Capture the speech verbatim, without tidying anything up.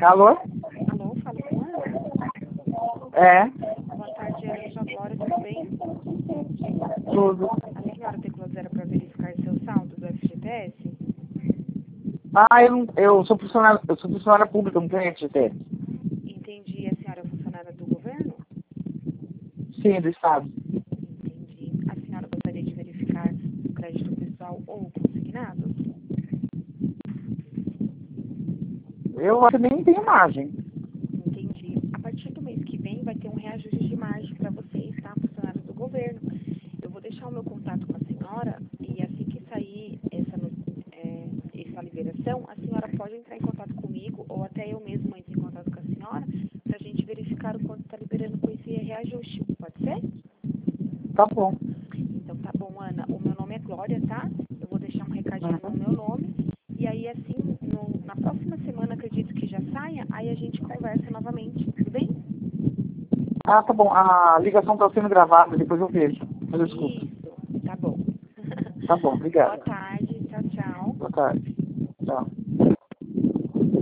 Alô? Alô, fala com a Ana? É, Boa tarde, Ana. Sua Glória, tudo bem? tudo. A senhora tem era para verificar seu saldo do F G T S? Ah, eu, não- eu sou funcionário, eu sou funcionária pública, não tenho F G T S. Entendi. A senhora é funcionária do governo? Sim, do Estado. Entendi. A senhora gostaria de verificar o crédito pessoal ou consignado? Eu acho que nem tenho margem. Entendi. A partir do mês que vem vai ter um reajuste de margem para vocês, tá? Funcionários do governo. Eu vou deixar o meu contato com a senhora e assim que sair essa, no- é, essa liberação, a senhora pode entrar em contato comigo ou até eu mesma entro em contato com a senhora para a gente verificar o quanto está liberando com esse reajuste. Pode ser? Tá bom. Então tá bom, Ana. O meu nome é Glória, tá? Eu vou deixar um recadinho no Uhum. meu nome. E aí, assim, no- na próxima semana, acredito que já saia, aí a gente conversa novamente, tudo bem? Ah, tá bom. A ligação tá sendo gravada, depois eu vejo. Mas eu escuto. Isso, tá bom. Tá bom, Boa obrigado. tarde, tchau, tchau. Boa tarde. Tchau.